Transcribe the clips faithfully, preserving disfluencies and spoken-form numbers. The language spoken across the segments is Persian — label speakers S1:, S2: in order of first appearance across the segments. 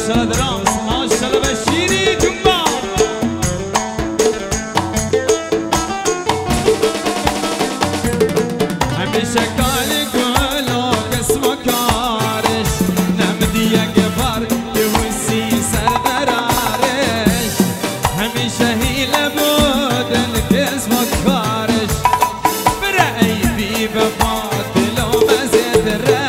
S1: ماشاءالله درامس ماشاءالله بشیری جنبا همیشه کاری گلو قسم و کارش نمدیه گبر که وسی سر برارش همیشه هیله بودن قسم و کارش برای بی بفا دلو مزید ره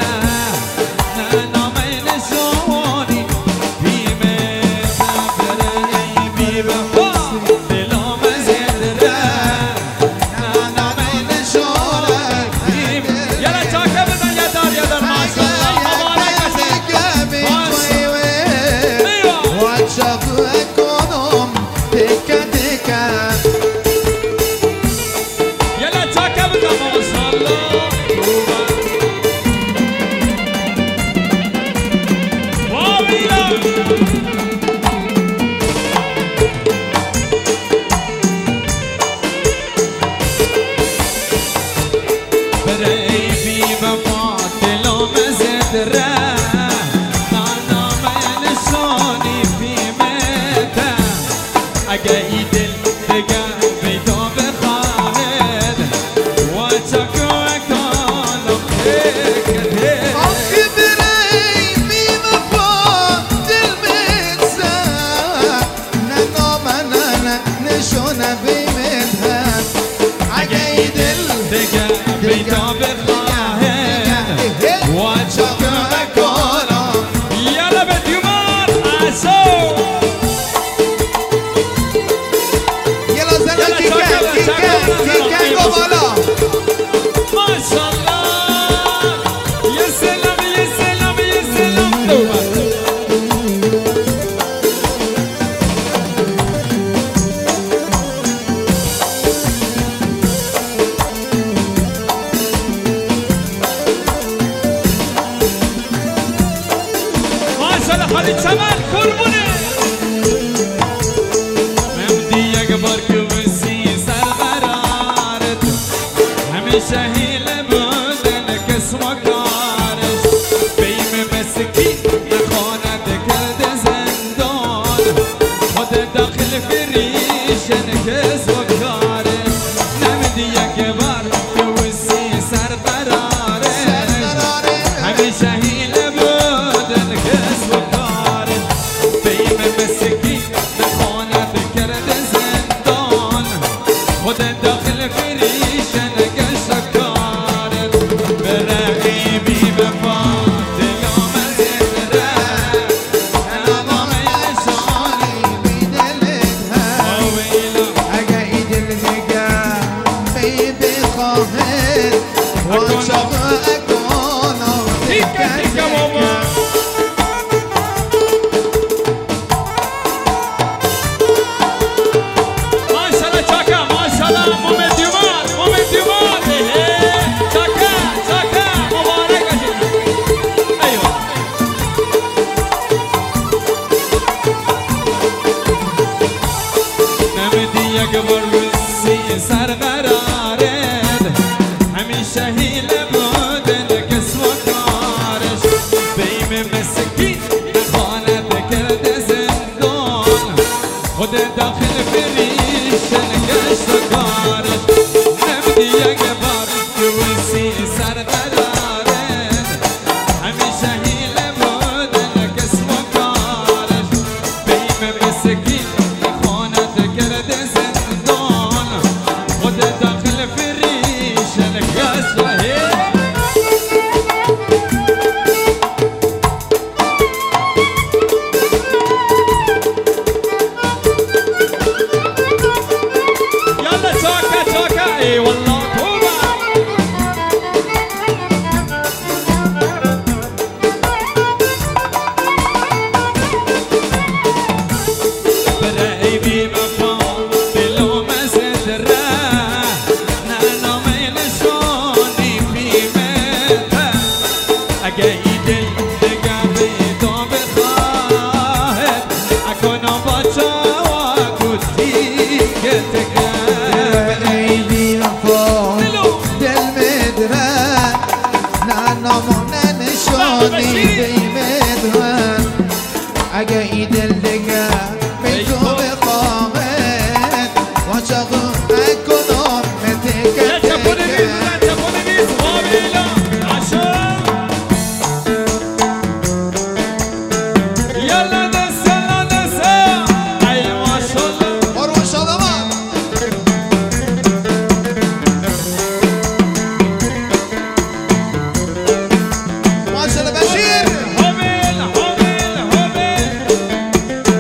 S2: خالی چمن قربونه
S1: ممدی اکبر که وسی سر قرارت همیشه هیله بودن قسم و کارش بیم مسکی نخواند کرده زندان خود داخل فریشن قسم و کارش ممدی اکبر که وسی سر قرارت همیشه هیله بودن قسم و مسکی نخواند کرده زندان خود داخل فریشن گشت کارت برقی بی وفا دلا مزید ره نمامه نشانی بی دلت هست
S3: اگه ای دل نگر بی بخواهد وانشاق اکنو تکه تکه
S1: سر قرارت همیشه هیله بودن قسم و کارش بیم مسکی نخواند کرده زندان خود داخل فریشن گشت و کارش نمدی یک بار که وسی سر قرارت همیشه هیله بودن قسم و کارش بیم مسکی نخواند کرده زندان خود داخل فریشن گشت و
S2: يلا توكا توكا اي والله توبة
S1: برای بی وفا دلو مزید ره ننامه نشانی بیمته اگه ای دل دگر بیدو بخواهد اکنو با چاوا کتی که تکه
S3: ای بی وفا دل مدرن نه نامو نه نشانی بی مدرن اگه ایدل دیگه بیتو بخواهد واشاقو اکنام
S2: يا
S3: متکه
S2: تشابوني بيس
S3: تکه
S2: لا تشابوني بيس وابيلا عشان يلا نسا لا نسا اي ما شاء الله
S3: برو شالمان ماشاءالله بشیر
S2: هوبيل هوبيل هوبيل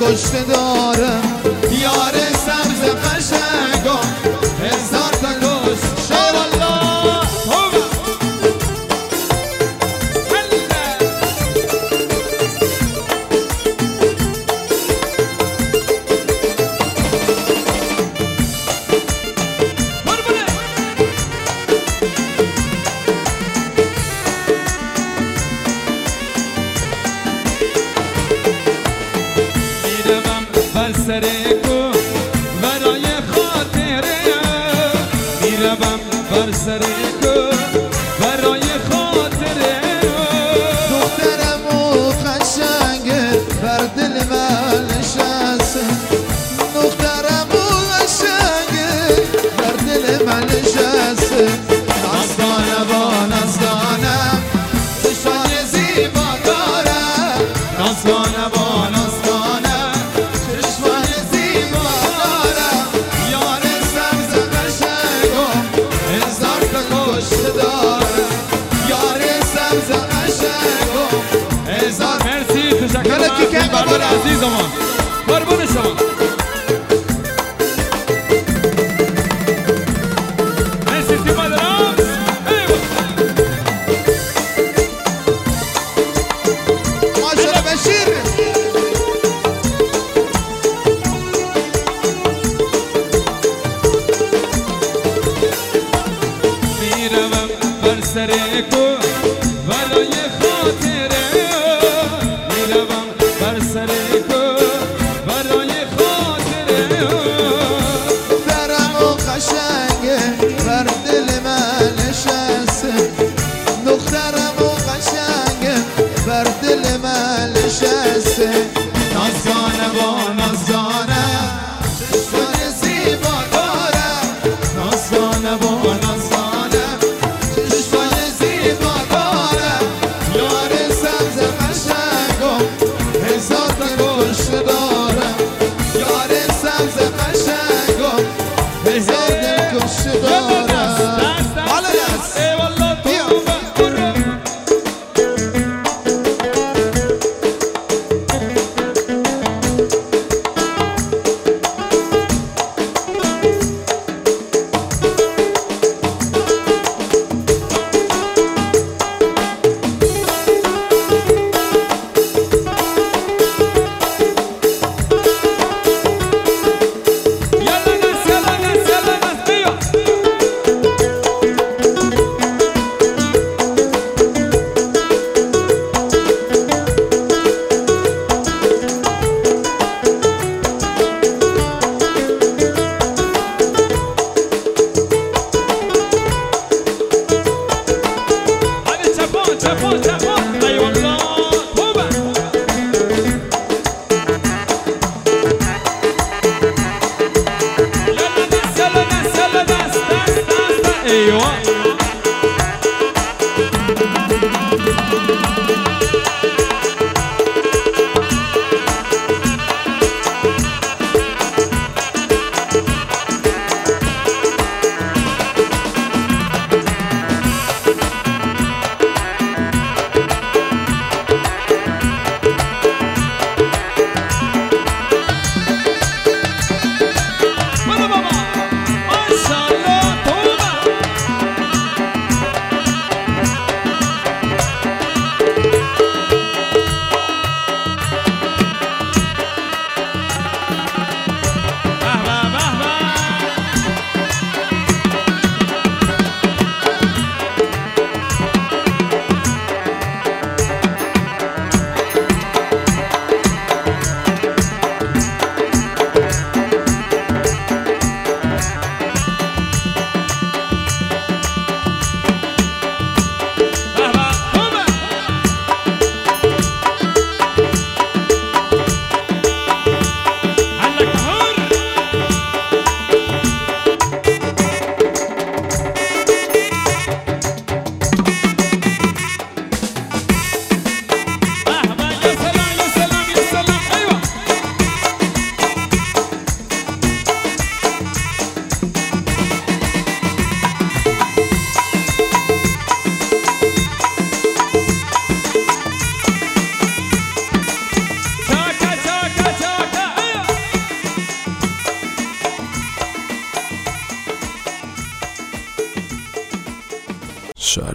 S3: کشته دارم
S1: یار سبز قشنگم هزار تا کس شب الله سرکو برای خاطره میروم بر سرکو برای خاطره
S3: دخترم و قشنگه بر دل من نشسته دخترم و قشنگه بر دل من نشسته نازدانه با نازدانم چشمان زیبا دارم نازدانه با نازدانم چشمان زیبا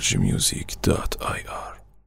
S4: energy music dot i r